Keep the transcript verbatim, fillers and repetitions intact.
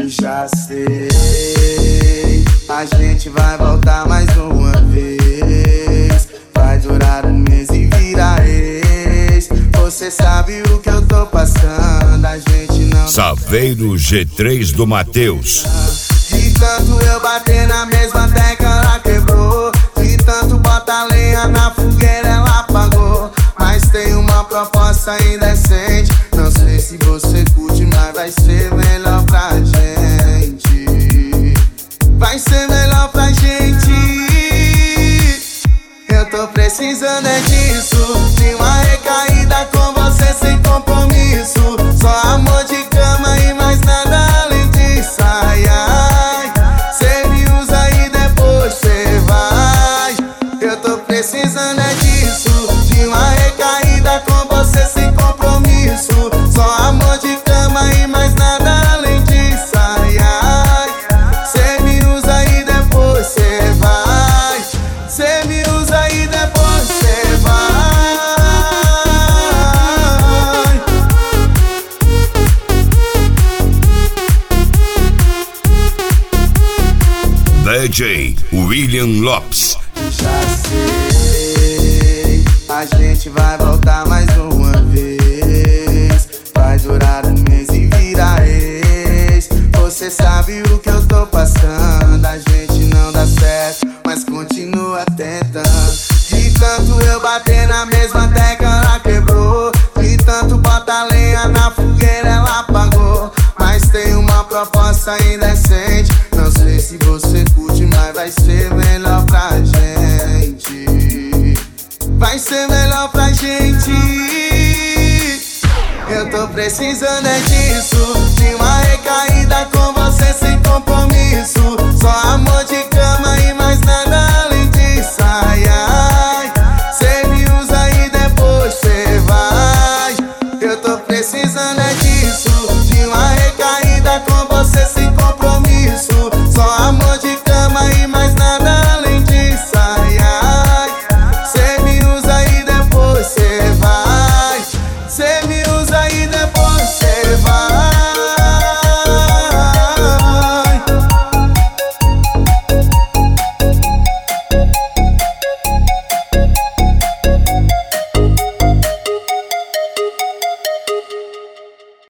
Já sei, a gente vai voltar mais uma vez. Vai durar um mês e vira ex. Você sabe o que eu tô passando, a gente não... Saveiro G três do Matheus. De tanto eu bater na mesma tecla, ela quebrou. De tanto botar lenha na fogueira, ela apagou. Mas tem uma proposta indecente. Não sei se você curte, mas vai ser melhor pra gente. Vai ser melhor pra gente. Eu tô precisando é disso, de uma recaída com você sem compromisso. Só amor de cama e mais nada além disso. Ai, ai, cê me usa e depois cê vai. Eu tô precisando é disso, de uma recaída com você sem compromisso. Só amor de cama e mais nada além disso. Ai, ai, cê me usa e depois cê vai. Cê me usa e depois cê vai. D J William Lopes. Já sei, a gente vai voltar mais uma vez. Vai durar um mês e vira ex. Você sabe o que eu tô passando, a gente não dá certo, mas continua tentando. De tanto eu bater na mesma tecla, ela quebrou. De tanto botar lenha na fogueira, ela apagou. Mas tem uma proposta indecente. Não sei se você curte, mas vai ser melhor pra gente. Vai ser melhor pra gente. Eu tô precisando é disso, de uma recaída